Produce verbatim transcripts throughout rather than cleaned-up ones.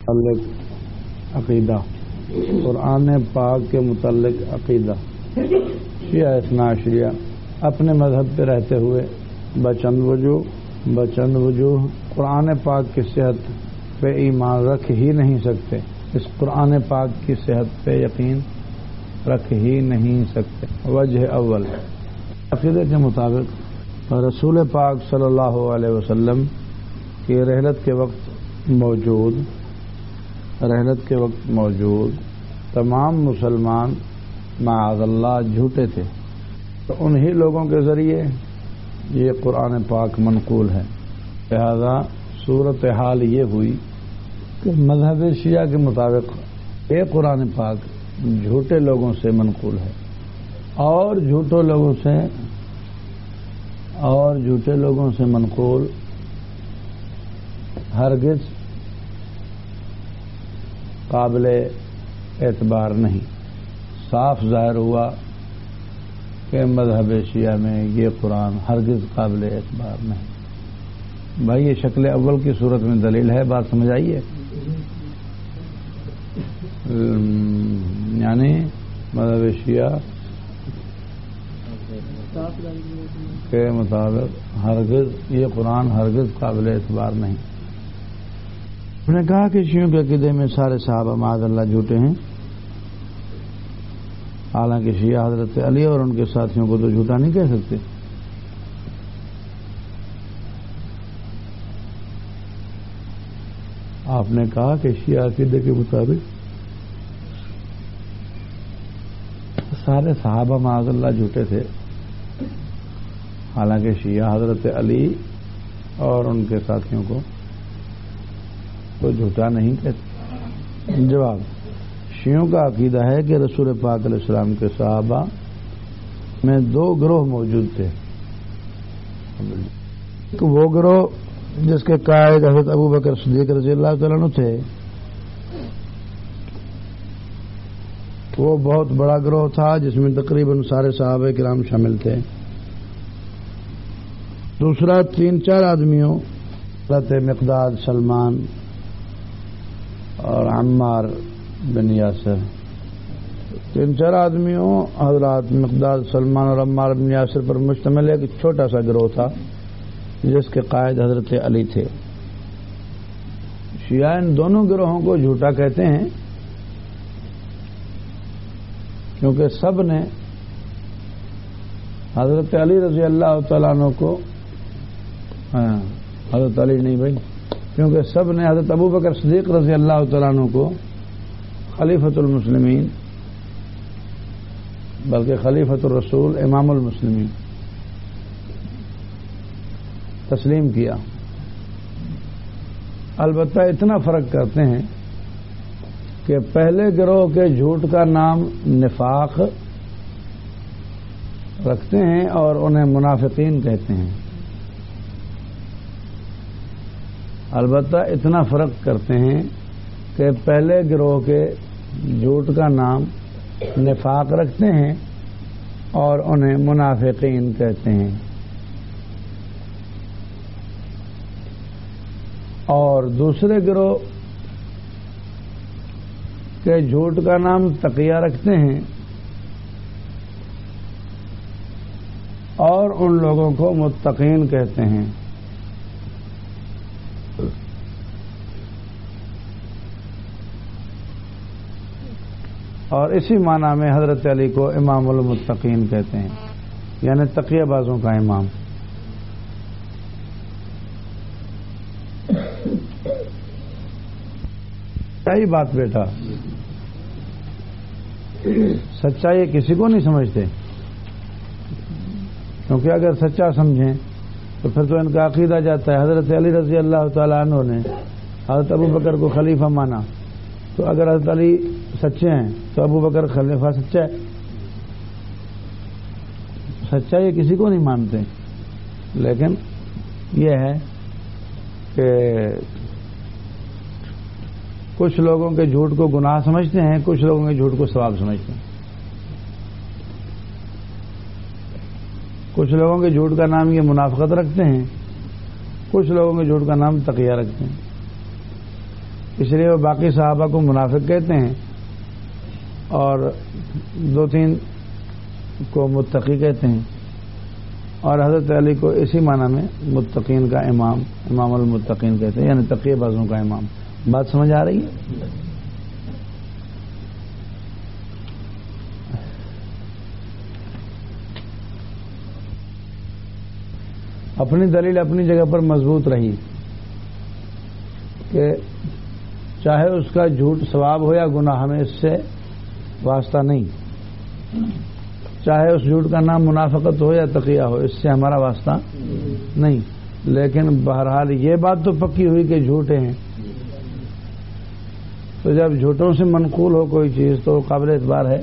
متعلق عقیدہ، قرآن پاک کے متعلق عقیدہ، شیعہ اثنا عشریہ اپنے مذہب پہ رہتے ہوئے بچند وجوہ بچند وجوہ قرآن پاک کی صحت پہ ایمان رکھ ہی نہیں سکتے، اس قرآن پاک کی صحت پہ یقین رکھ ہی نہیں سکتے۔ وجہ اول، عقیدے کے مطابق رسول پاک صلی اللہ علیہ وسلم کی رحلت کے وقت موجود رحلت کے وقت موجود تمام مسلمان معاذ اللہ جھوٹے تھے، تو انہی لوگوں کے ذریعے یہ قرآن پاک منقول ہے۔ لہذا صورتحال یہ ہوئی کہ مذہب شیعہ کے مطابق یہ قرآن پاک جھوٹے لوگوں سے منقول ہے، اور جھوٹے لوگوں سے اور جھوٹے لوگوں سے منقول ہرگز قابل اعتبار نہیں۔ صاف ظاہر ہوا کہ مذہب شیعہ میں یہ قرآن ہرگز قابل اعتبار نہیں۔ بھائی یہ شکل اول کی صورت میں دلیل ہے، بات سمجھ آئیے؟ یعنی مذہب شیعہ کے مطابق ہرگز یہ قرآن ہرگز قابل اعتبار نہیں۔ انہوں نے کہا کہ شیعوں کے عقیدے میں سارے صحابہ معاذ اللہ جھوٹے ہیں، حالانکہ شیعہ حضرت علی اور ان کے ساتھیوں کو تو جھوٹا نہیں کہہ سکتے۔ آپ نے کہا کہ شیعہ عقیدے کے مطابق سارے صحابہ معاذ اللہ جھوٹے تھے، حالانکہ شیعہ حضرت علی اور ان کے ساتھیوں کو تو جھوٹا نہیں کہتے۔ جواب، شیعوں کا عقیدہ ہے کہ رسول پاک علیہ السلام کے صحابہ میں دو گروہ موجود تھے۔ وہ گروہ جس کے قائد حضرت ابو بکر صدیق رضی اللہ تعالیٰ عنہ تھے، وہ بہت بڑا گروہ تھا جس میں تقریباً سارے صحابہ کرام شامل تھے۔ دوسرا تین چار آدمیوں حضرت مقداد، سلمان اور عمار بن یاسر، تین چار آدمیوں حضرات مقداد، سلمان اور عمار بن یاسر پر مشتمل ایک چھوٹا سا گروہ تھا جس کے قائد حضرت علی تھے۔ شیعہ ان دونوں گروہوں کو جھوٹا کہتے ہیں کیونکہ سب نے حضرت علی رضی اللہ تعالیٰ عنہ کو ہاں حضرت علی نہیں بھائی کیونکہ سب نے حضرت ابو بکر صدیق رضی اللہ تعالیٰ عنہ کو خلیفۃ المسلمین بلکہ خلیفۃ الرسول امام المسلمین تسلیم کیا۔ البتہ اتنا فرق کرتے ہیں کہ پہلے گروہ کے جھوٹ کا نام نفاق رکھتے ہیں اور انہیں منافقین کہتے ہیں۔ البتہ اتنا فرق کرتے ہیں کہ پہلے گروہ کے جھوٹ کا نام نفاق رکھتے ہیں اور انہیں منافقین کہتے ہیں، اور دوسرے گروہ کے جھوٹ کا نام تقیہ رکھتے ہیں اور ان لوگوں کو متقین کہتے ہیں۔ اور اسی معنی میں حضرت علی کو امام المتقین کہتے ہیں، یعنی تقیہ بازوں کا امام۔ سچائی بات بیٹا، سچائی کسی کو نہیں سمجھتے، کیونکہ اگر سچا سمجھیں تو پھر تو ان کا عقیدہ جاتا ہے حضرت علی رضی اللہ تعالیٰ عنہ نے حضرت ابو بکر کو خلیفہ مانا، تو اگر حضرت علی سچے ہیں تو ابو بکر خلیفہ سچا ہے۔ سچائی کسی کو نہیں مانتے، لیکن یہ ہے کہ کچھ لوگوں کے جھوٹ کو گناہ سمجھتے ہیں، کچھ لوگوں کے جھوٹ کو ثواب سمجھتے ہیں۔ کچھ لوگوں کے جھوٹ کا نام یہ منافقت رکھتے ہیں، کچھ لوگوں کے جھوٹ کا نام تقیہ رکھتے ہیں۔ اس لیے وہ باقی صحابہ کو منافق کہتے ہیں اور دو تین کو متقی کہتے ہیں، اور حضرت علی کو اسی معنی میں متقین کا امام، امام المتقین کہتے ہیں، یعنی تقی بازوں کا امام۔ بات سمجھ آ رہی ہے؟ اپنی دلیل اپنی جگہ پر مضبوط رہی کہ چاہے اس کا جھوٹ ثواب ہو یا گناہ، ہمیں اس سے واسطہ نہیں، چاہے اس جھوٹ کا نام منافقت ہو یا تقیہ ہو، اس سے ہمارا واسطہ نہیں، لیکن بہرحال یہ بات تو پکی ہوئی کہ جھوٹے ہیں، تو جب جھوٹوں سے منقول ہو کوئی چیز تو قابل اعتبار ہے،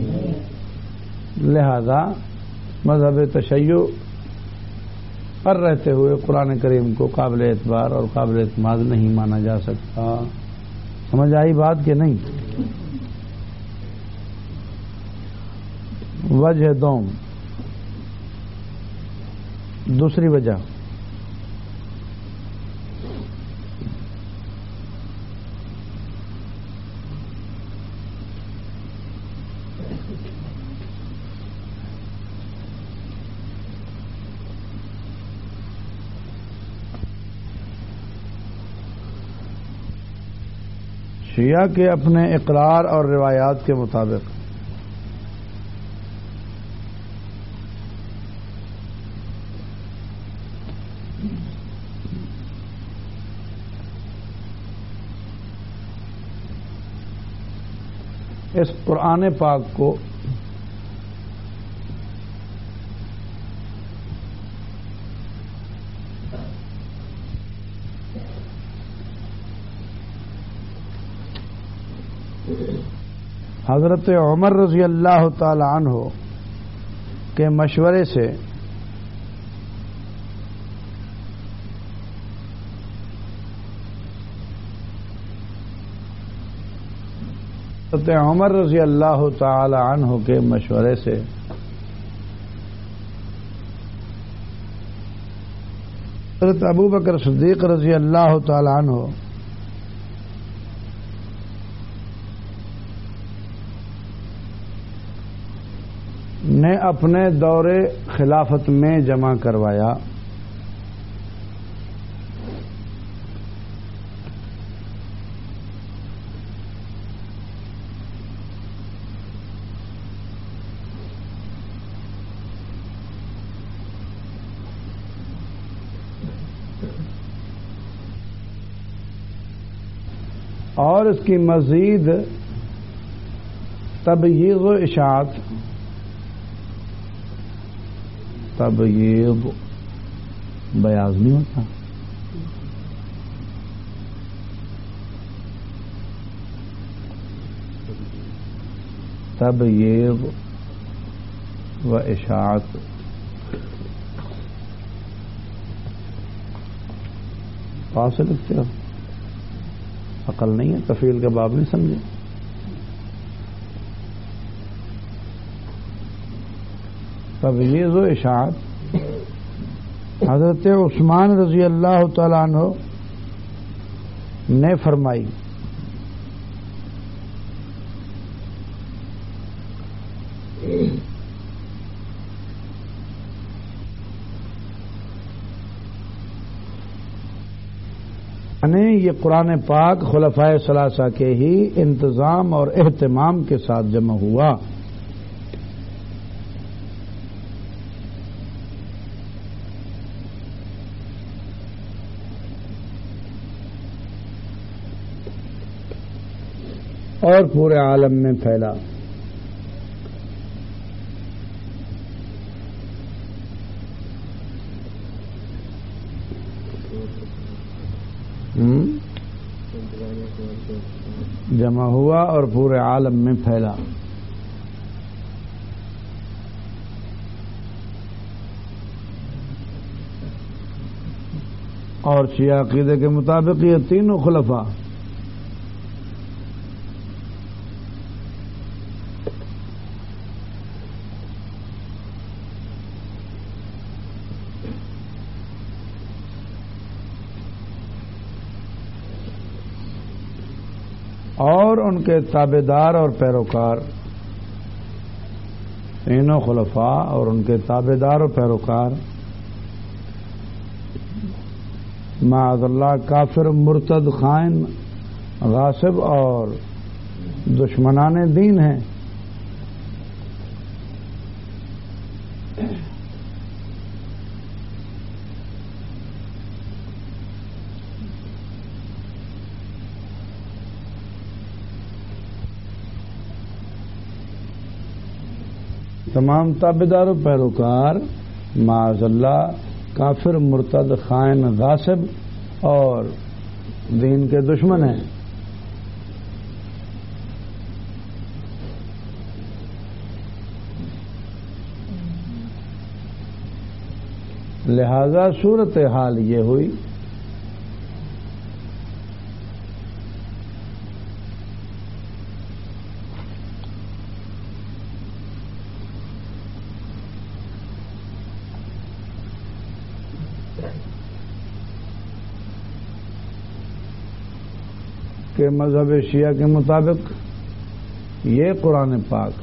لہذا مذہب تشیع پر رہتے ہوئے قرآن کریم کو قابل اعتبار اور قابل اعتماد نہیں مانا جا سکتا۔ سمجھ آئی بات کہ نہیں؟ وجہ دوم، دوسری وجہ شیعہ کے اپنے اقرار اور روایات کے مطابق اس قرآن پاک کو حضرت عمر رضی اللہ تعالی عنہ کے مشورے سے حضرت عمر رضی اللہ تعالی عنہ کے مشورے سے حضرت ابو بکر صدیق رضی اللہ تعالی عنہ نے اپنے دور خلافت میں جمع کروایا، اور اس کی مزید تبلیغ و اشاعت، تبلیغ بیاض نہیں ہوتا، تبلیغ و اشاعت پاس لکھتے ہو، عقل نہیں ہے، تفعیل کا باب نہیں سمجھے۔ تبلیغ و اشاعت حضرت عثمان رضی اللہ تعالی عنہ نے فرمائی، یعنی یہ قرآن پاک خلفائے ثلاثہ کے ہی انتظام اور اہتمام کے ساتھ جمع ہوا، اور پورے عالم میں پھیلا۔ جمع ہوا اور پورے عالم میں پھیلا۔ اور شیعہ عقیدے کے مطابق یہ تینوں خلفاء اور ان کے تابع دار اور پیروکار، تینوں خلفاء اور ان کے تابع دار اور پیروکار معاذ اللہ کافر، مرتد، خائن، غاصب اور دشمنان دین ہیں۔ تمام تابعدار و پیروکار معاذ اللہ کافر، مرتد، خائن، غاصب اور دین کے دشمن ہیں۔ لہذا صورت حال یہ ہوئی کہ مذہب شیعہ کے مطابق یہ قرآن پاک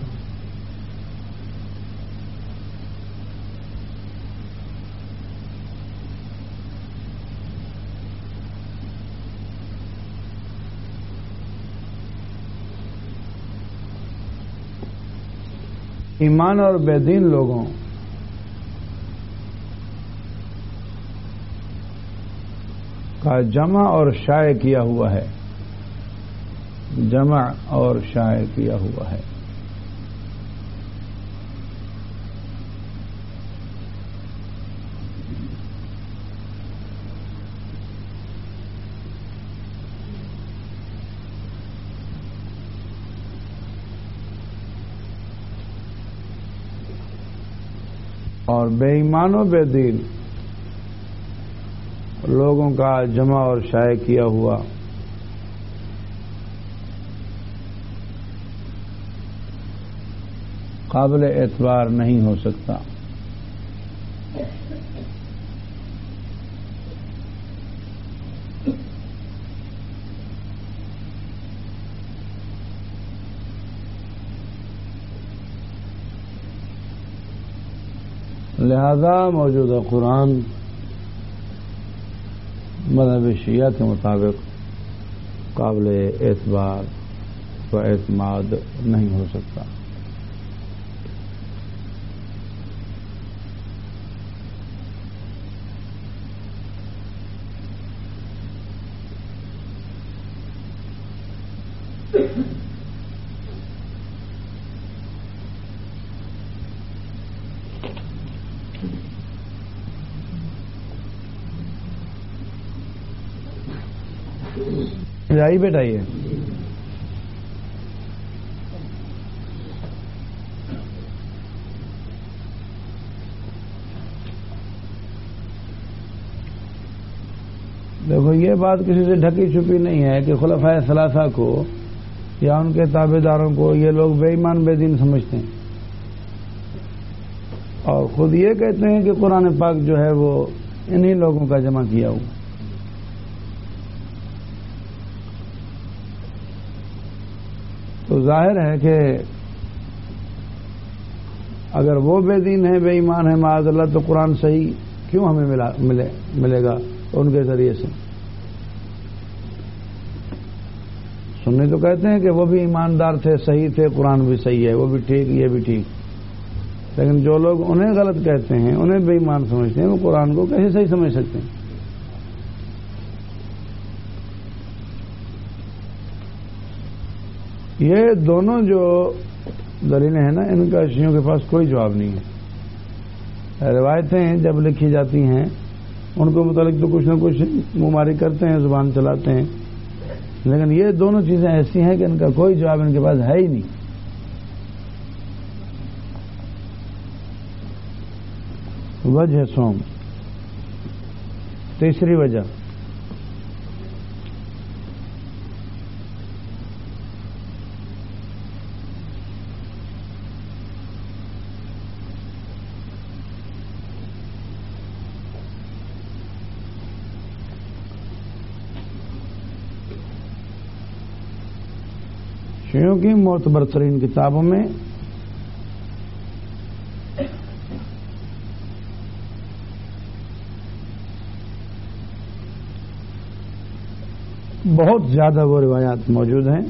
ایمان اور بے دین لوگوں کا جمع اور شائع کیا ہوا ہے، جمع اور شائع کیا ہوا ہے۔ اور بے ایمان و بے دین لوگوں کا جمع اور شائع کیا ہوا قابل اعتبار نہیں ہو سکتا۔ لہذا موجودہ قرآن مذہب شیعہ کے مطابق قابل اعتبار و اعتماد نہیں ہو سکتا۔ جائی بیٹا یہ دیکھو، یہ بات کسی سے ڈھکی چھپی نہیں ہے کہ خلفائے ثلاثہ کو یا ان کے تابع داروں کو یہ لوگ بے ایمان بے دین سمجھتے ہیں، اور خود یہ کہتے ہیں کہ قرآن پاک جو ہے وہ انہی لوگوں کا جمع کیا ہوا۔ تو ظاہر ہے کہ اگر وہ بے دین ہے، بے ایمان ہے معاذ اللہ، تو قرآن صحیح کیوں ہمیں ملا ملے ملے گا ان کے ذریعے سے؟ سنی تو کہتے ہیں کہ وہ بھی ایماندار تھے، صحیح تھے، قرآن بھی صحیح ہے، وہ بھی ٹھیک، یہ بھی ٹھیک، لیکن جو لوگ انہیں غلط کہتے ہیں، انہیں بے ایمان سمجھتے ہیں، وہ قرآن کو کیسے صحیح سمجھ سکتے ہیں؟ یہ دونوں جو دلیلیں ہیں نا، ان کا شیعوں کے پاس کوئی جواب نہیں ہے۔ روایتیں جب لکھی جاتی ہیں ان کو متعلق تو کچھ نہ کچھ مماری کرتے ہیں، زبان چلاتے ہیں، لیکن یہ دونوں چیزیں ایسی ہیں کہ ان کا کوئی جواب ان کے پاس ہے ہی نہیں۔ وجہ سوم، تیسری وجہ شیعوں کی معتبر ترین کتابوں میں بہت زیادہ وہ روایات موجود ہیں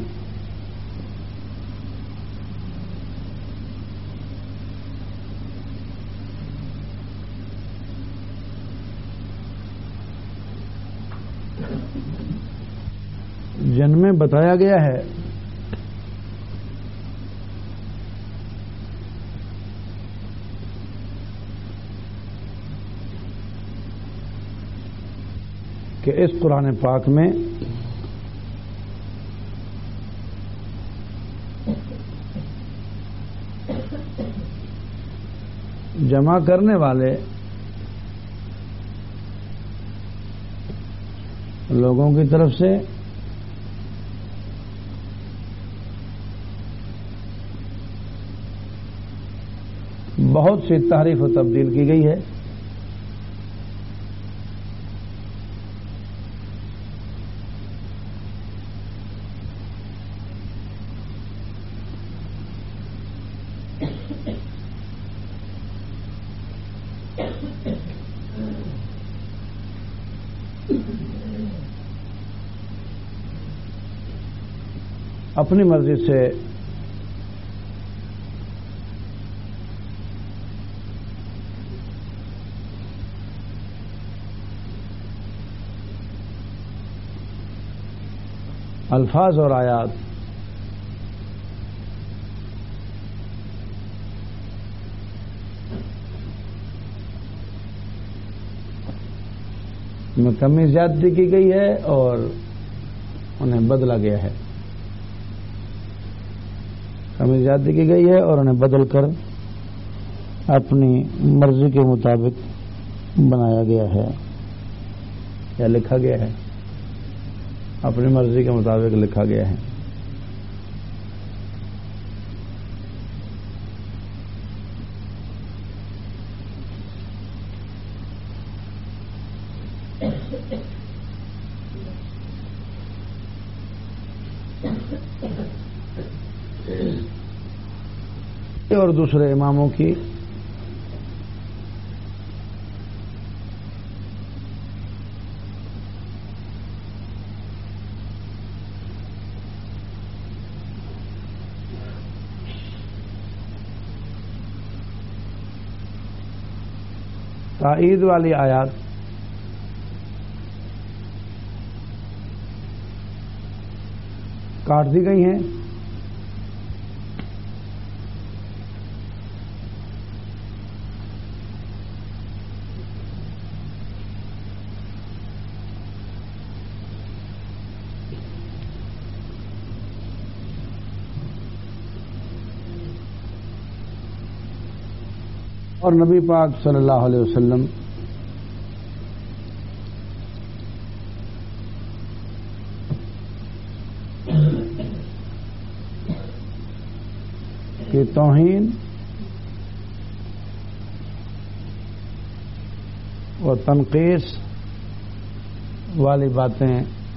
جن میں بتایا گیا ہے کہ اس قرآن پاک میں جمع کرنے والے لوگوں کی طرف سے بہت سی تحریف و تبدیل کی گئی ہے. اپنی مرضی سے الفاظ اور آیات میں کمی زیادتی کی گئی ہے اور انہیں بدلا گیا ہے. کمی زیادتی کی گئی ہے اور انہیں بدل کر اپنی مرضی کے مطابق بنایا گیا ہے یا لکھا گیا ہے. اپنی مرضی کے مطابق لکھا گیا ہے. اور دوسرے اماموں کی تائید والی آیات کاٹ دی گئی ہیں اور نبی پاک صلی اللہ علیہ وسلم کی توہین اور تنقیص والی باتیں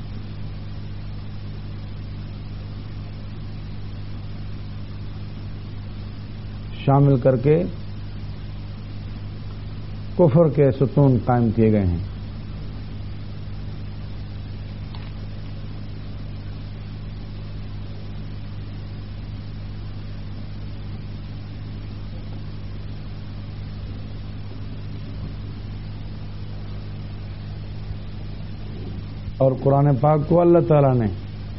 شامل کر کے کفر کے ستون قائم کیے گئے ہیں. اور قرآن پاک کو اللہ تعالیٰ نے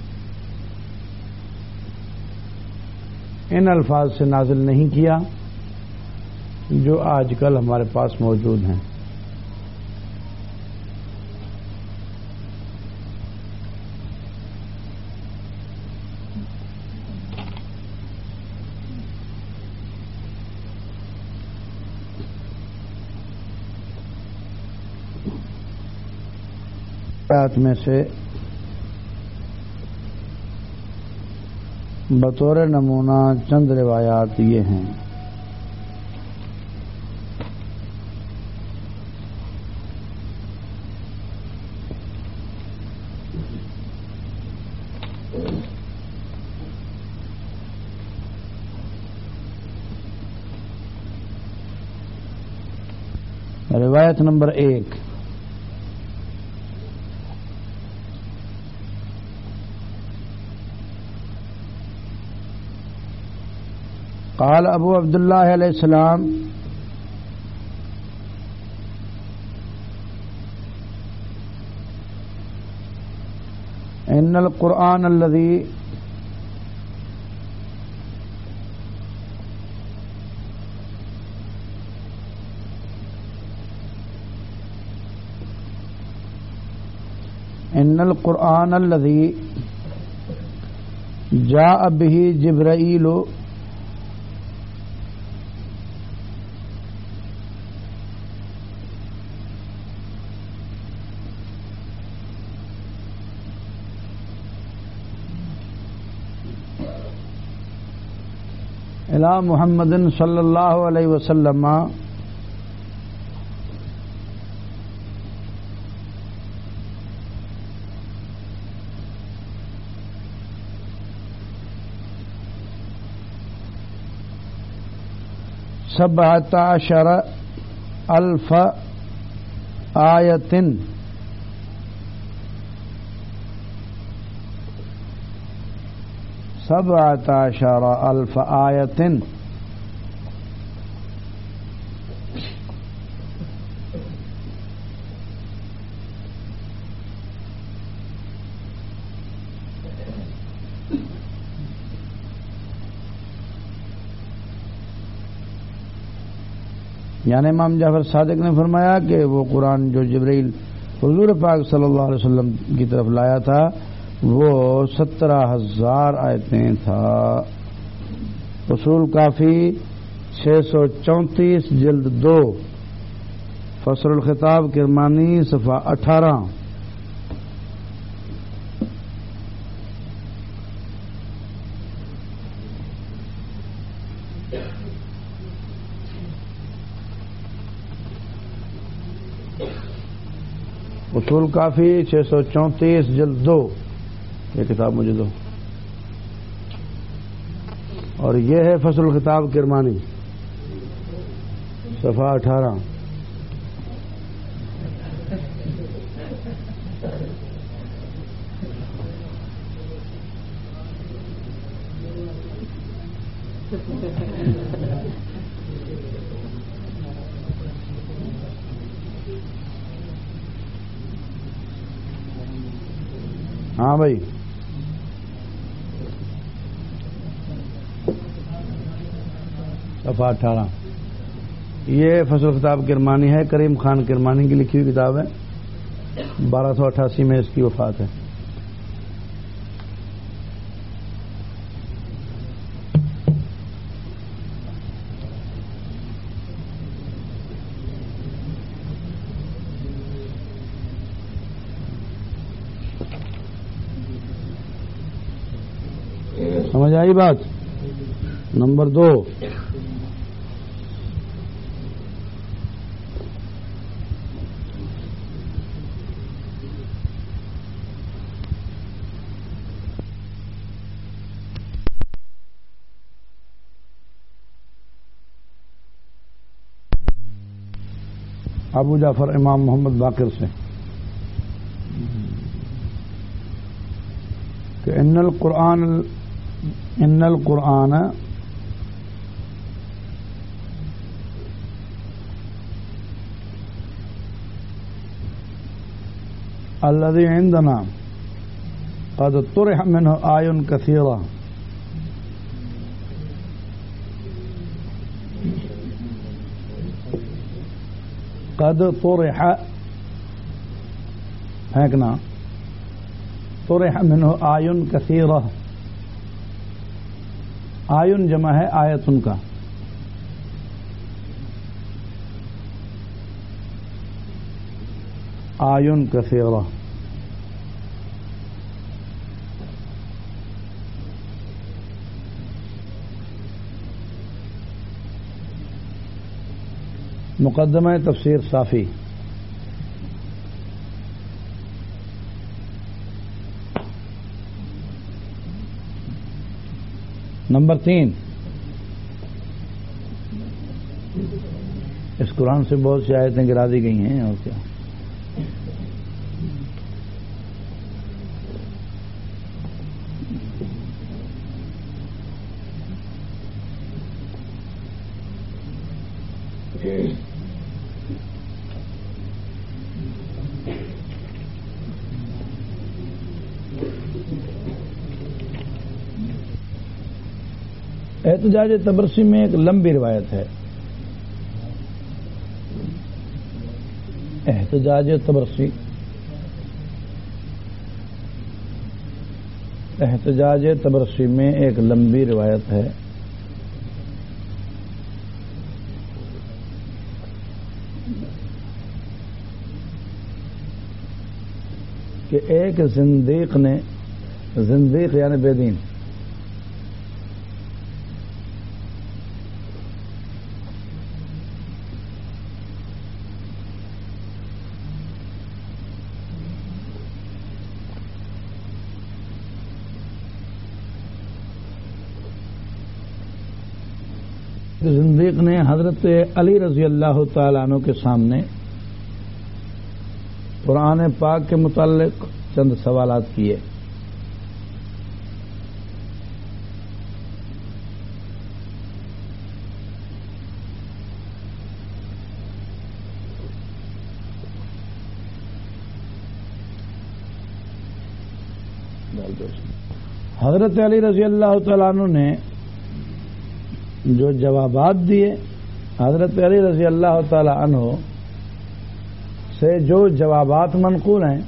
ان الفاظ سے نازل نہیں کیا جو آج کل ہمارے پاس موجود ہیں. آیات میں سے بطور نمونہ چند روایات یہ ہیں. روایت نمبر ایک، قال ابو عبداللہ علیہ السلام ان القرآن الذي ان القرآن الذي جاء به جبرائيل الى محمد صلی اللہ علیہ وسلم سبعۃ عشر الف آیۃ سبعۃ عشر الف آیۃ یعنی امام جعفر صادق نے فرمایا کہ وہ قرآن جو جبرائیل حضور پاک صلی اللہ علیہ وسلم کی طرف لایا تھا وہ سترہ ہزار آیتیں تھا. اصول کافی چھ سو چونتیس جلد دو، فصل الخطاب کرمانی صفحہ اٹھارہ. اصول کافی چھ سو چونتیس جلد دو، یہ کتاب مجھے دو، اور یہ ہے فصل الخطاب کرمانی صفحہ اٹھارہ. ہاں بھائی، صفحہ اٹھارہ. یہ فصل خطاب کرمانی ہے، کریم خان کرمانی کی لکھی ہوئی کتاب ہے، بارہ سو اٹھاسی میں اس کی وفات ہے. سمجھ آئی بات؟ نمبر دو، ابو جعفر امام محمد باقر سے کہ ان القرآن ان القرآن الذي عندنا قد طرح منه آي كثيرة قد طرح پھینکنا طرح منه آي كثيرة، آیون جمع ہے آیتن کا. آیون کثیرہ، مقدمہ تفسیر صافی. نمبر تین، اس قرآن سے بہت سی آیتیں گرا دی گئی ہیں، اور کیا. احتجاج تبرسی میں ایک لمبی روایت ہے. احتجاج تبرسی احتجاج تبرسی میں ایک لمبی روایت ہے. کہ ایک زندیق نے، زندیق یعنی بے دین، زندیق نے حضرت علی رضی اللہ تعالیٰ عنہ کے سامنے قرآن پاک کے متعلق چند سوالات کیے. حضرت علی رضی اللہ تعالیٰ عنہ نے جو جوابات دیے، حضرت علی رضی اللہ تعالی عنہ سے جو جوابات منقول ہیں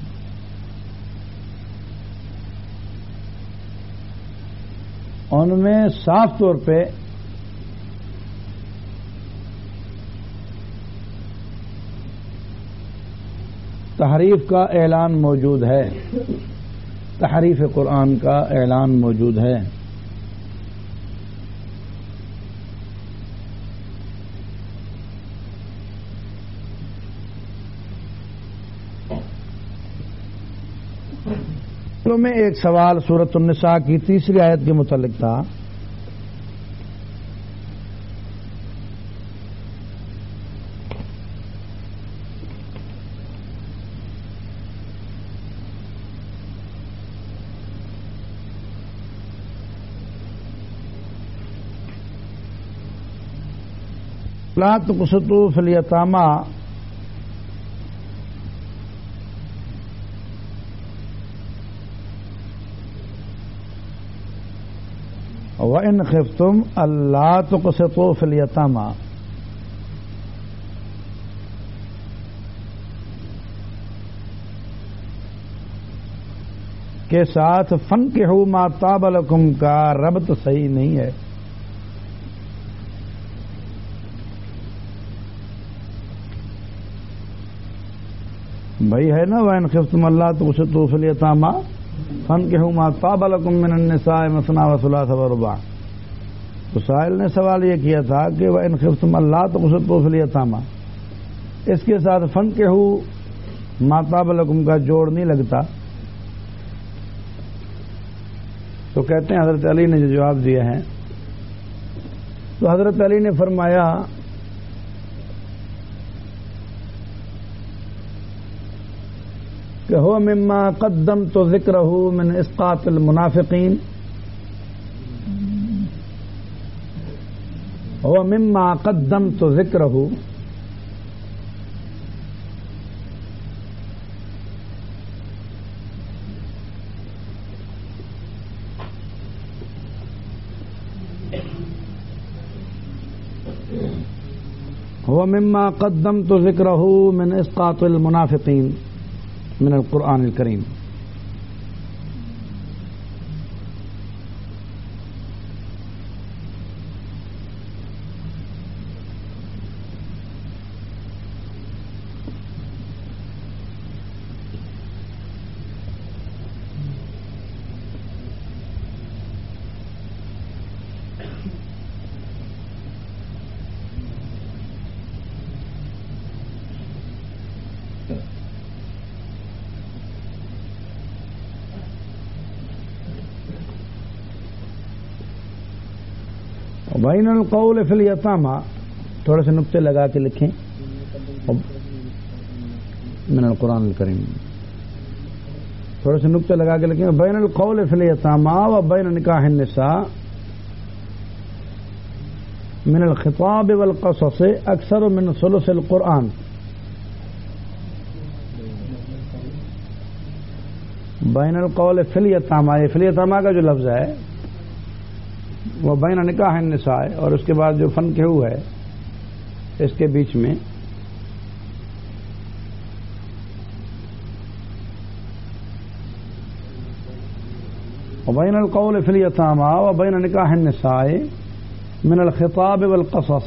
ان میں صاف طور پہ تحریف کا اعلان موجود ہے، تحریف قرآن کا اعلان موجود ہے. میں ایک سوال سورۃ النساء کی تیسری آیت کے متعلق تھا. لا تقسطوا فی الیتامى وَإِنْ خِفْتُمْ أَلَّا تُقْسِطُوا فِي الْيَتَامَى، کے ساتھ فَانْكِحُوا مَا طَابَ لَكُمْ کا ربط صحیح نہیں ہے. بھائی ہے نا وَإِنْ خِفْتُمْ أَلَّا تُقْسِطُوا فِي الْيَتَامَى فَانْكِحُوا مَا طَابَ لَكُم مِّنَ النِّسَاءِ مَثْنَىٰ وَثُلَاثَ وَرُبَاعَ. تو سائل نے سوال یہ کیا تھا کہ وَإِنْ خِفْتُمْ أَلَّا تُقْسِطُوا فِي الْيَتَامَى، اس کے ساتھ فَانْكِحُوا مَا طَابَ لَكُم کا جوڑ نہیں لگتا. تو کہتے ہیں حضرت علی نے جو جواب دیا ہے، تو حضرت علی نے فرمایا کہ هو مما قدمت ذکرہ من اسقاط المنافقین، هو مما قدمت ذکرہ هو مما قدمت ذکرہ من اسقاط المنافقین من القرآن الکریم. بین القول فی الیتامى، تھوڑے سے نقطے لگا کے لکھیں من القرآن الکریم، تھوڑے سے نقطے لگا کے لکھیں بین القول فی الیتامی و بین نکاح النساء من الخطاب والقصص اکثر من ثلث القرآن. بین القول فی الیتامی، فی الیتامی کا جو لفظ ہے وہ بین نکاح النساء، اور اس کے بعد جو فن کے ہوا ہے اس کے بیچ میں وبین القول فی الیتامی وبین نکاح النساء من الخطاب والقصص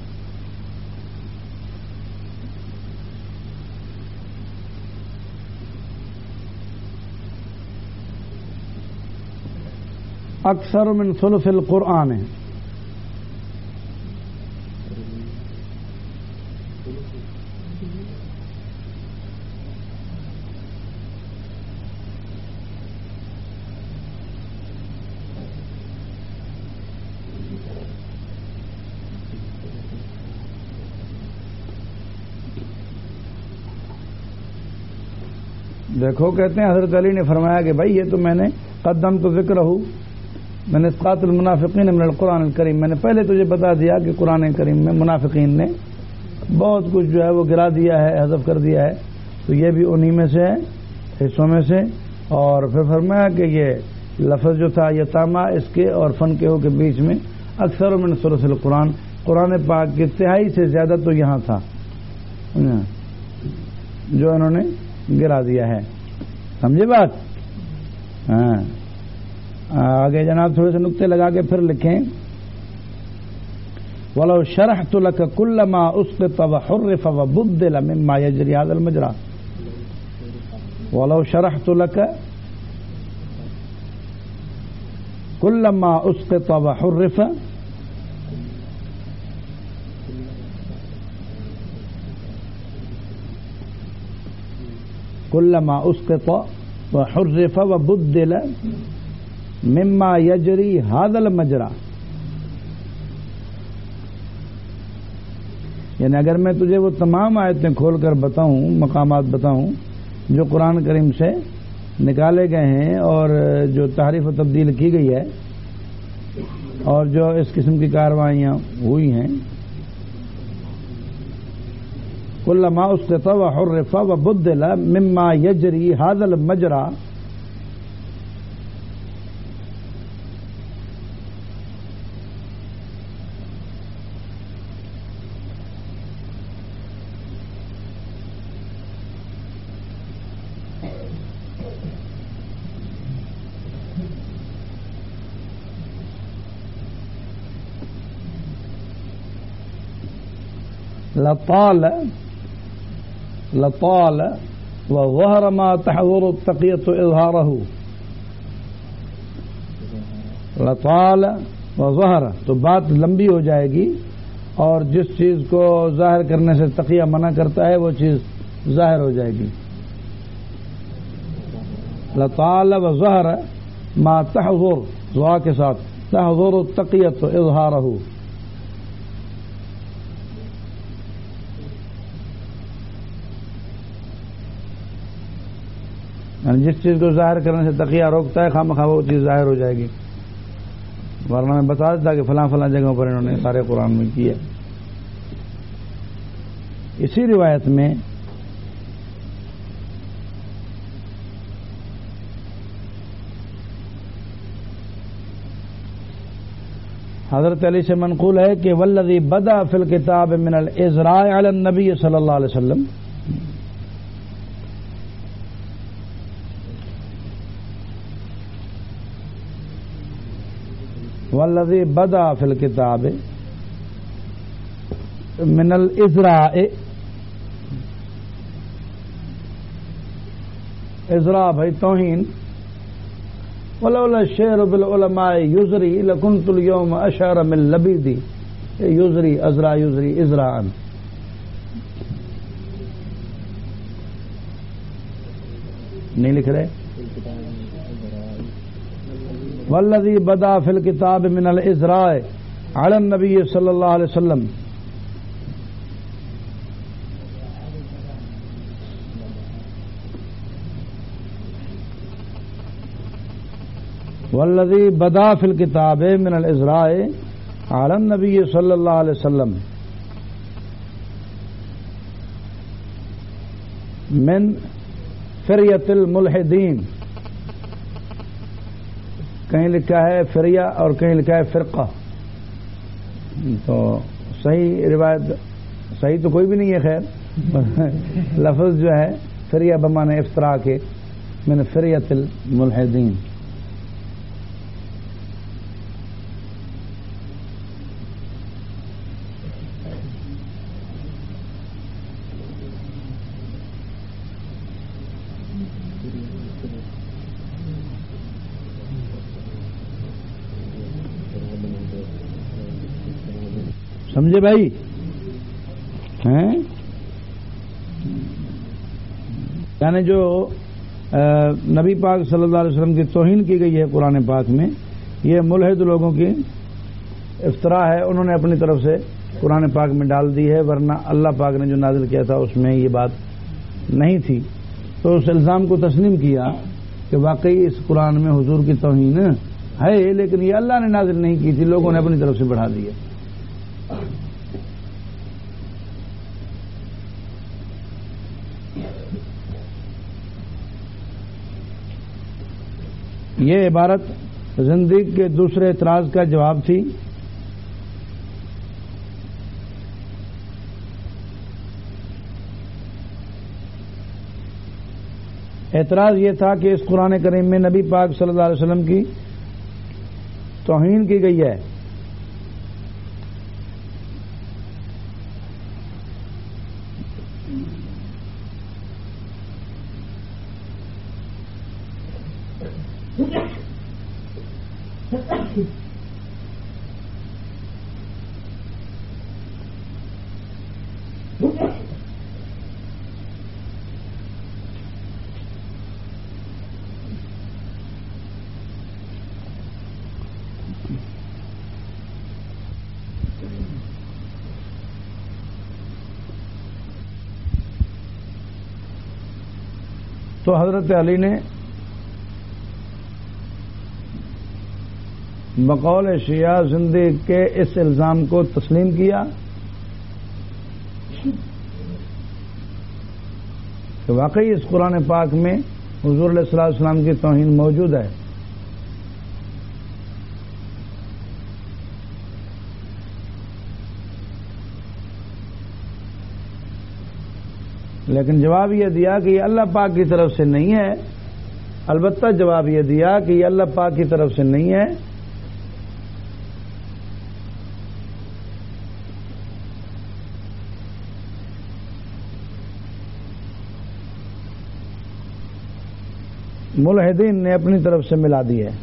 اکثر من ثلث القرآن. دیکھو کہتے ہیں حضرت علی نے فرمایا کہ بھائی یہ تو میں نے قدم تو ذکر ہوں، میں نے اسقاط المنافقین من القرآن الکریم، میں نے پہلے تجھے بتا دیا کہ قرآن کریم میں منافقین نے بہت کچھ جو ہے وہ گرا دیا ہے، حذف کر دیا ہے، تو یہ بھی انہی میں سے ہے، حصوں میں سے. اور پھر فرمایا کہ یہ لفظ جو تھا یتاما اس کے اور فن کے ہو کے بیچ میں اکثر من ثلث القرآن، قرآن پاک کی تہائی سے زیادہ تو یہاں تھا جو انہوں نے گرا دیا ہے. سمجھے بات؟ ہاں آگے جناب تھوڑے سے نقطے لگا کے پھر لکھیں وَلَوْ شَرَحْتُ لَكَ كُلَّ مَا أُسْقِطَ وَحُرِّفَ وَبُدِّلَ مِمَّا يَجْرِي هَذَا الْمَجْرَى. وَلَوْ شَرَحْتُ لَكَ كُلَّ مَا أُسْقِطَ وَحُرِّفَ كُلَّ مَا أُسْقِطَ وَحُرِّفَ وَبُدِّلَ مما یجری هذا المجرى. یعنی اگر میں تجھے وہ تمام آیتیں کھول کر بتاؤں، مقامات بتاؤں جو قرآن کریم سے نکالے گئے ہیں اور جو تحریف و تبدیل کی گئی ہے اور جو اس قسم کی کارروائیاں ہوئی ہیں، کل ما اسقط وحرف وبدل مما یجری هذا المجرى. لطال لطال وظهر ما تحضر التقية إظهاره. لطال وظهر تو بات لمبی ہو جائے گی اور جس چیز کو ظاہر کرنے سے تقیہ منع کرتا ہے وہ چیز ظاہر ہو جائے گی. لطال وظهر ما تحضر ضاء کے ساتھ تحضر التقية إظهاره. جس چیز کو ظاہر کرنے سے تقیہ روکتا ہے خواہ مخواہ وہ چیز ظاہر ہو جائے گی. ورنہ میں بتا دیتا کہ فلاں فلاں جگہوں پر انہوں نے سارے قرآن میں کیا. اسی روایت میں حضرت علی سے منقول ہے کہ والذی بدا فی الکتاب من الازراء علی النبی صلی اللہ علیہ وسلم. والذی بدا فی الکتاب من الازراء، ازراء بھائی توہین. ولولا الشعر بالعلماء یزری لکنت اليوم اشعر من لبیدی. یزری ازرا یزری ازراء. نہیں لکھ رہے؟ والذی بدا فی الکتاب من الازراء علی النبی صلی اللہ علیہ وسلم والذی بدا فی الکتاب من الازراء علی النبی صلی اللہ علیہ وسلم من فریت الملحدین، کہیں لکھا ہے فریا اور کہیں لکھا ہے فرقہ، تو صحیح روایت صحیح تو کوئی بھی نہیں ہے، خیر لفظ جو ہے فریا بمانے افطرا کے، من فریت الملحدین۔ سمجھے بھائی ہیں؟ یعنی جو نبی پاک صلی اللہ علیہ وسلم کی توہین کی گئی ہے قرآن پاک میں، یہ ملحد لوگوں کی افطرا ہے، انہوں نے اپنی طرف سے قرآن پاک میں ڈال دی ہے، ورنہ اللہ پاک نے جو نازل کیا تھا اس میں یہ بات نہیں تھی۔ تو اس الزام کو تسلیم کیا کہ واقعی اس قرآن میں حضور کی توہین ہے، لیکن یہ اللہ نے نازل نہیں کی تھی، لوگوں نے اپنی طرف سے بڑھا دی ہے۔ یہ عبارت زندیق کے دوسرے اعتراض کا جواب تھی۔ اعتراض یہ تھا کہ اس قرآن کریم میں نبی پاک صلی اللہ علیہ وسلم کی توہین کی گئی ہے، تو حضرت علی نے بقول شیعہ زندیق کے اس الزام کو تسلیم کیا کہ واقعی اس قرآن پاک میں حضور علیہ الصلوۃ والسلام کی توہین موجود ہے، لیکن جواب یہ دیا کہ یہ اللہ پاک کی طرف سے نہیں ہے۔ البتہ جواب یہ دیا کہ یہ اللہ پاک کی طرف سے نہیں ہے، ملحدین نے اپنی طرف سے ملا دی ہے۔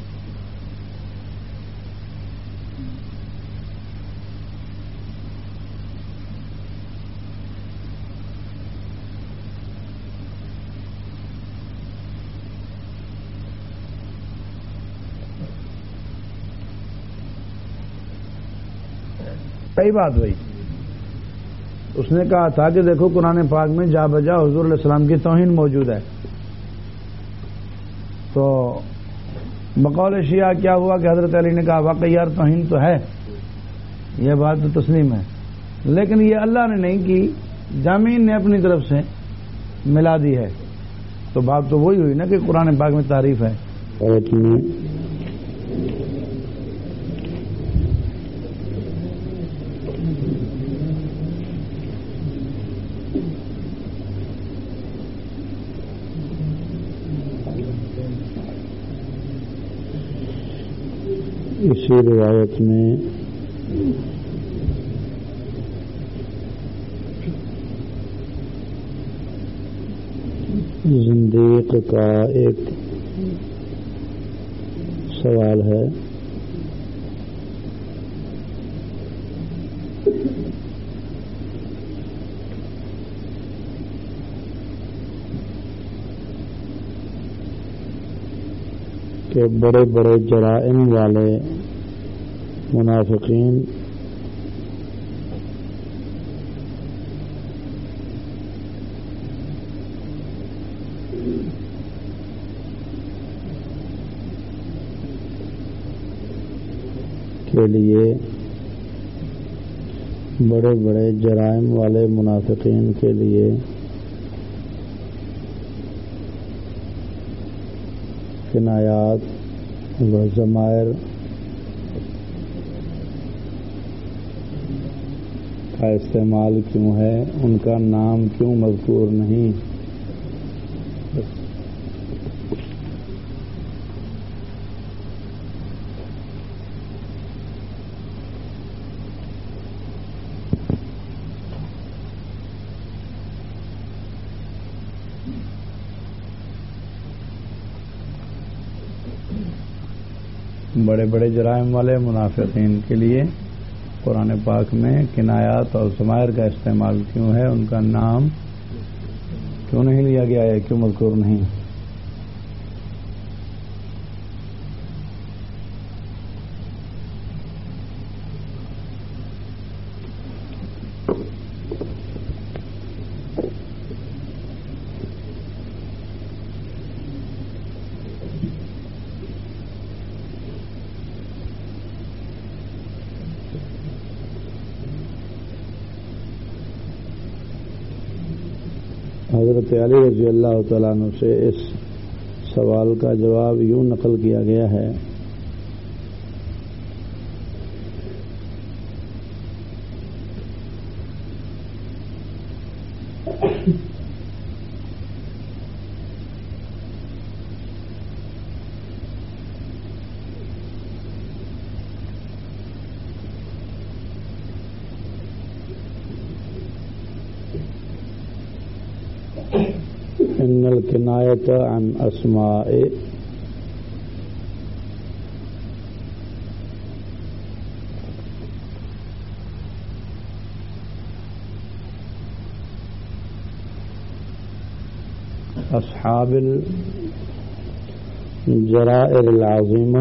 صحیح بات ہوئی، اس نے کہا تھا کہ دیکھو قرآن پاک میں جا بجا حضور علیہ السلام کی توہین موجود ہے، تو بقول شیعہ کیا ہوا کہ حضرت علی نے کہا واقعی یار توہین تو ہے، یہ بات تو تسلیم ہے، لیکن یہ اللہ نے نہیں کی، جامعین نے اپنی طرف سے ملا دی ہے۔ تو بات تو وہی ہوئی نا کہ قرآن پاک میں تعریف ہے۔ اسی روایت میں زندیق کا ایک سوال ہے، کہ بڑے بڑے جرائم والے منافقین کے لیے، بڑے بڑے جرائم والے منافقین کے لیے، کنایات و ضمائر کا استعمال کیوں ہے، ان کا نام کیوں مذکور نہیں؟ بڑے بڑے جرائم والے منافقین کے لیے قرآن پاک میں کنایات اور ضمائر کا استعمال کیوں ہے، ان کا نام کیوں نہیں لیا گیا ہے، کیوں مذکور نہیں؟ حضرت علی رضی اللہ تعالیٰ عنہ سے اس سوال کا جواب یوں نقل کیا گیا ہے ان الکنایۃ عن اسماء اصحاب الجرائر العظیمہ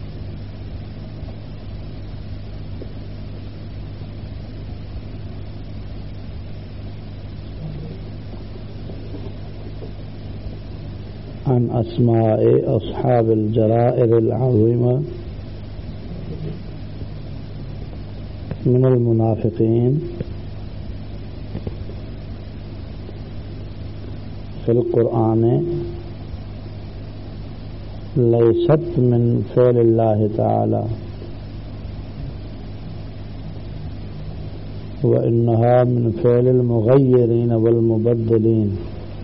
عن اسماء اصحاب الجرائر العظیمہ من المنافقین فی القرآن لیست من فعل اللہ تعالی وإنها من فعل المغیرین والمبدلین.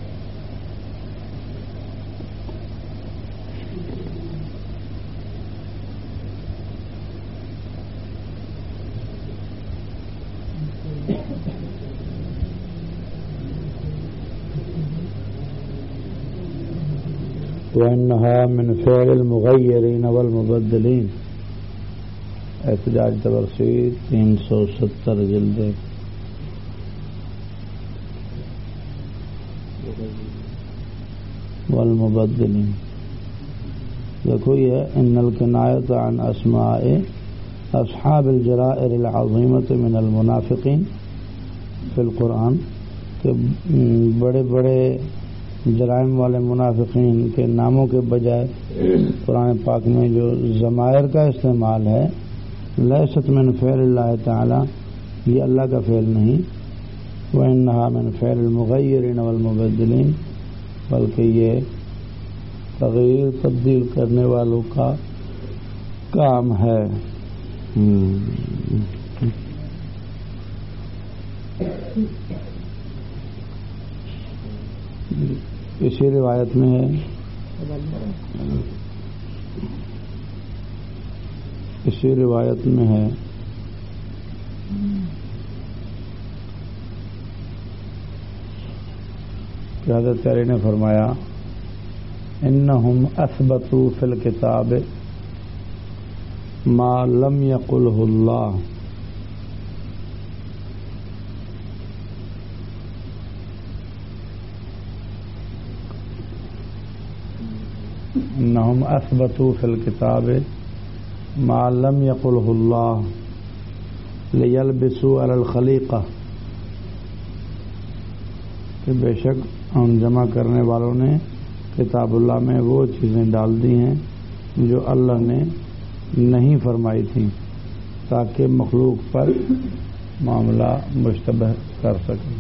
وإنها من فعل المغيرين والمبدلين. احتجاج تبرسی تین سو ستر جلد. والمبدلين دیکھو یہ ان الکنایۃ عن اسماء اصحاب الجرائر العظیمۃ من المنافقین فی القرآن کہ بڑے بڑے جرائم والے منافقین کے ناموں کے بجائے قرآن پاک میں جو ضمائر کا استعمال ہے لیست من فعل اللہ تعالی، یہ اللہ کا فعل نہیں. وإنها من فعل المغیرین والمبدلین، بلکہ یہ تغیر تبدیل کرنے والوں کا کام ہے. اسی روایت میں ہے اسی روایت میں ہے کہ حضرت علی نے فرمایا انہم اثبتوا فی الکتاب ما لم یقلہ اللہ انہم اثبتوا فی الکتاب ما لم یقلہ اللہ لیلبسوا علی الخلیقہ، کہ بے شک ان جمع کرنے والوں نے کتاب اللہ میں وہ چیزیں ڈال دی ہیں جو اللہ نے نہیں فرمائی تھیں تاکہ مخلوق پر معاملہ مشتبہ کر سکیں.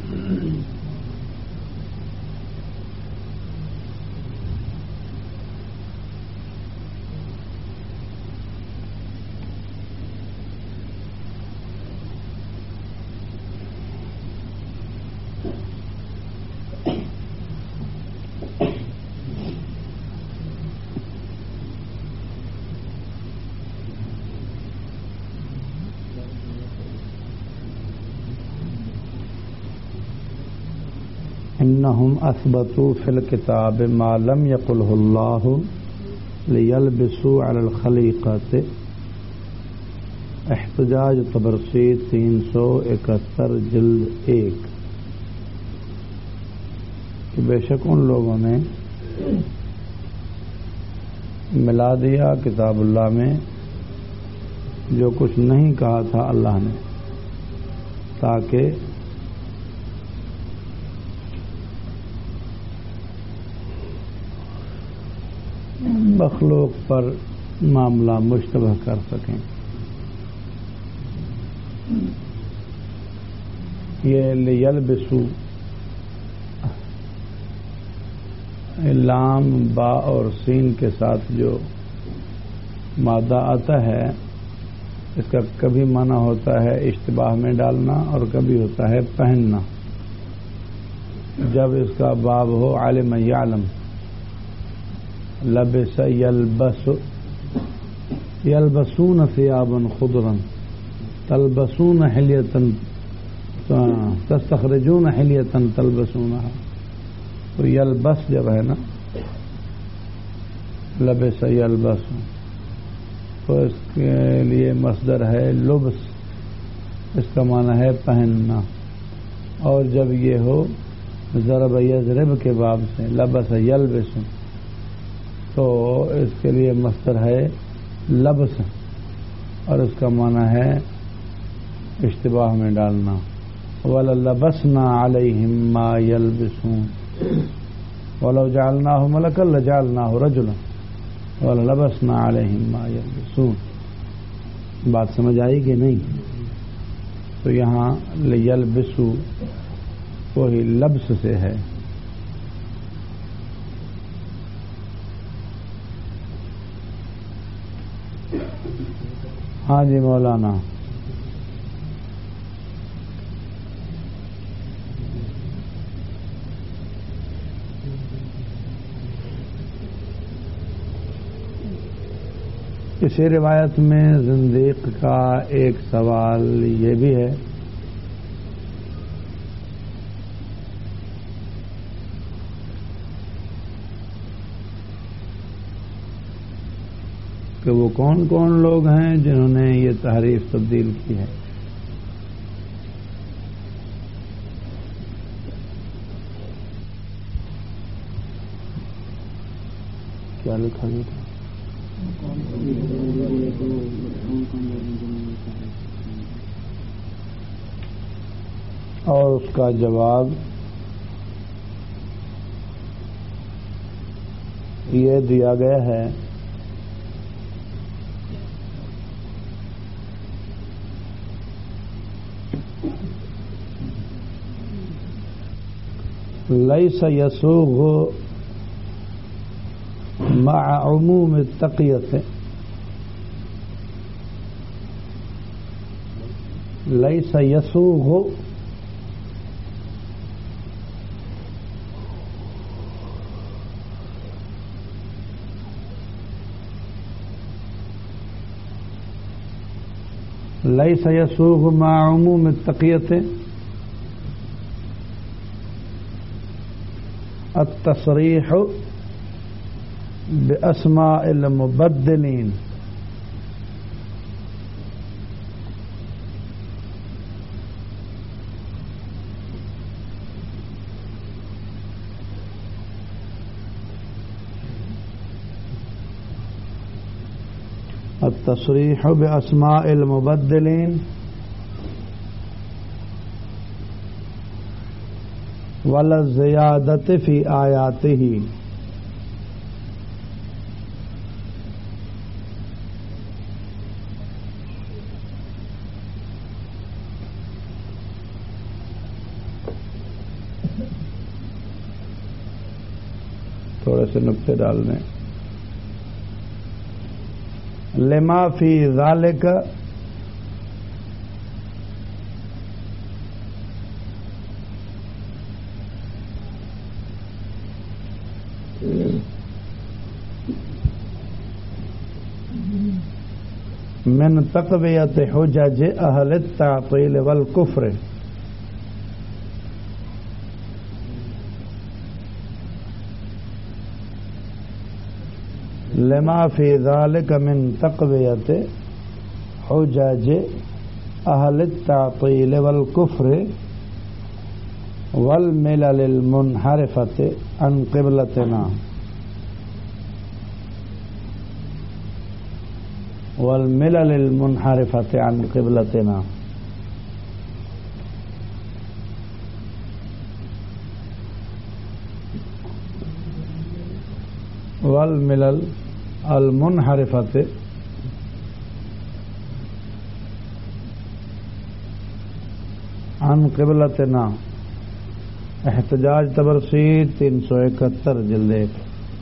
انہم اثبتوا فی الکتاب ما لم یقلہ اللہ لیلبسوا علی الخلیقۃ. احتجاج طبرسی تین سو اکہتر جلد ایک. کہ بے شک ان لوگوں نے ملا دیا کتاب اللہ میں جو کچھ نہیں کہا تھا اللہ نے، تاکہ مخلوق پر معاملہ مشتبہ کر سکیں. یہ لیلبسو لام با اور سین کے ساتھ جو مادہ آتا ہے اس کا کبھی معنی ہوتا ہے اشتباہ میں ڈالنا اور کبھی ہوتا ہے پہننا. جب اس کا باب ہو عالم یعلم، لبس یلبس یلبسون ثیابا خضرا تلبسون حلیۃ تستخرجون حلیۃ تلبسونها. تو یلبس جب ہے نا لبس یلبس تو اس کے لیے مصدر ہے لبس، اس کا معنی ہے پہننا. اور جب یہ ہو ضرب یضرب کے باب سے لبس یلبس تو اس کے لیے مصدر ہے لبس اور اس کا معنی ہے اشتباہ میں ڈالنا. وَلَلَبَسْنَا عَلَيْهِمْ مَا يَلْبِسُونَ وَلَوْ جَعَلْنَاهُ مَلَكًا لَجَعَلْنَاهُ رَجُلًا وَلَلَبَسْنَا عَلَيْهِمْ مَا يَلْبِسُونَ. بات سمجھ آئی کہ نہیں؟ تو یہاں لیلبسو وہی لبس سے ہے. ہاں جی مولانا. اسی روایت میں زندیق کا ایک سوال یہ بھی ہے کہ وہ کون کون لوگ ہیں جنہوں نے یہ تحریف تبدیل کی ہے. کیا لکھا گیا تھا؟ اور اس کا جواب یہ دیا گیا ہے لیس یسوغ مع عموم التقیت. لیس یسوغ لیس یسوغ مع عموم التقیت التصریح بأسماء المبدلین. التصریح بأسماء المبدلین ولا الزیادۃ فی آیاتہ. تھوڑے سے نقطے ڈالنے. لما فی ذالک من تقویت حجج اہل التعطیل والکفر. لما فی ذالک من تقویت حجج اہل التعطیل والکفر والملل المنحرفۃ عن قبلتنا والملل المنحرفۃ عن قبلتنا. والملل المنحرفۃ عن قبلتنا. احتجاج تبرسیر تین سو اکہتر جلد ایک.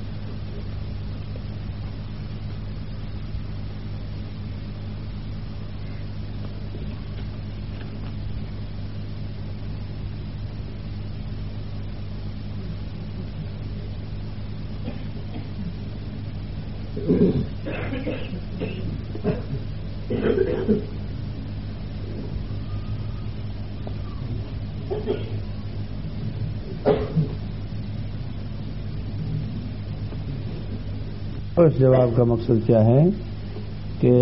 اس جواب کا مقصد کیا ہے کہ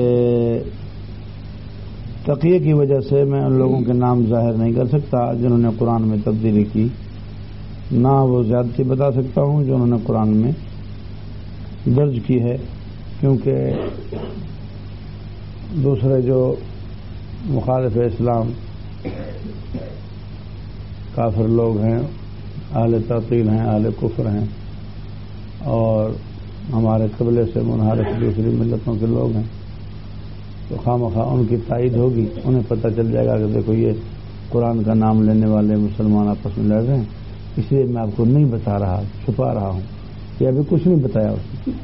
تقیہ کی وجہ سے میں ان لوگوں کے نام ظاہر نہیں کر سکتا جنہوں نے قرآن میں تبدیلی کی، نہ وہ زیادتی بتا سکتا ہوں جو انہوں نے قرآن میں درج کی ہے، کیونکہ دوسرے جو مخالف اسلام کافر لوگ ہیں، اہل تعطیل ہیں، اہل کفر ہیں، اور ہمارے قبلے سے منحرف دوسری ملتوں کے لوگ ہیں، تو خواہ مخواہ ان کی تائید ہوگی، انہیں پتہ چل جائے گا کہ دیکھو یہ قرآن کا نام لینے والے مسلمان آپس میں لڑ رہے ہیں، اس لیے میں آپ کو نہیں بتا رہا، چھپا رہا ہوں. یہ ابھی کچھ نہیں بتایا اس نے.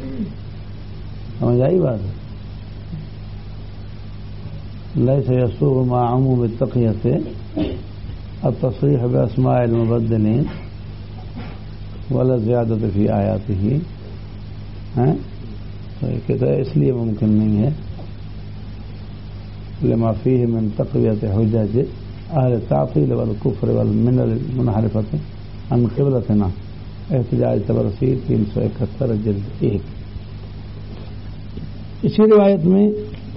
سمجھ آئی بات ہے؟ لیس یسوغ مع عموم التقیۃ التصریح باسماء المبدلین ولا زیادت فی آیاتہ. تو یہ کہتا ہے اس لیے ممکن نہیں ہے لما فیہ من تقویت حجج اہل التعطیل والکفر والملل المنحرفۃ عن قبلتنا. احتجاج تبرسیر تین سو اکہتر جلد ایک. اسی روایت میں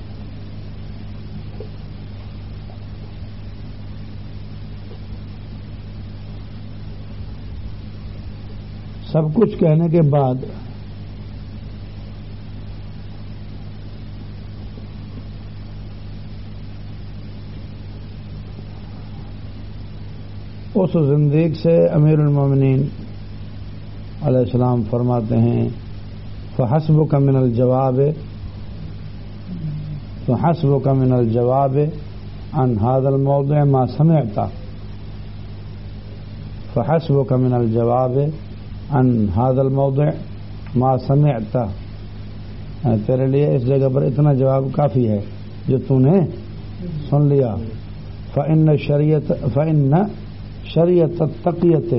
سب کچھ کہنے کے بعد اس زندگی سے امیر المومنین علیہ السلام فرماتے ہیں فحسبک من الجواب فحسبک من الجواب عن هذا الموضع ما سمعت. فحسبک من الجواب عن هذا الموضع ما سمعت. تیرے لیے اس جگہ پر اتنا جواب کافی ہے جو تو نے سن لیا. فإن شریعت فإن شریعت التقیت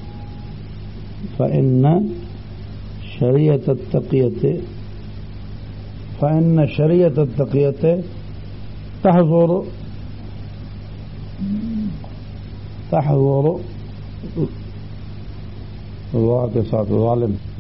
فإن شریعت التقیت فإن شریعت التقیت تحظر تحظر اللہ کے ساتھ ظالم